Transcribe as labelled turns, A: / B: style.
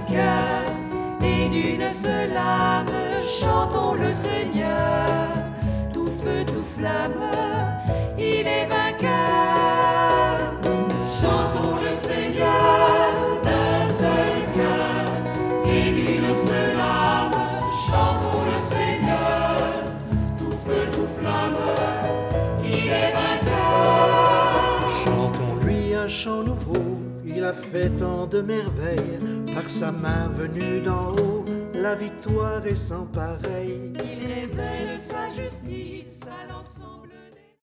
A: vainqueur, et d'une seule âme, chantons le Seigneur. Tout feu, tout flamme, il est vainqueur. Chantons le Seigneur d'un seul cœur, et d'une seule âme, chantons le Seigneur. Tout feu, tout flamme, il est vainqueur.
B: Chantons-lui un chant nouveau, il a fait tant de merveilles, par sa main venue d'en haut, la victoire est sans pareil.
A: Il révèle sa justice à l'ensemble.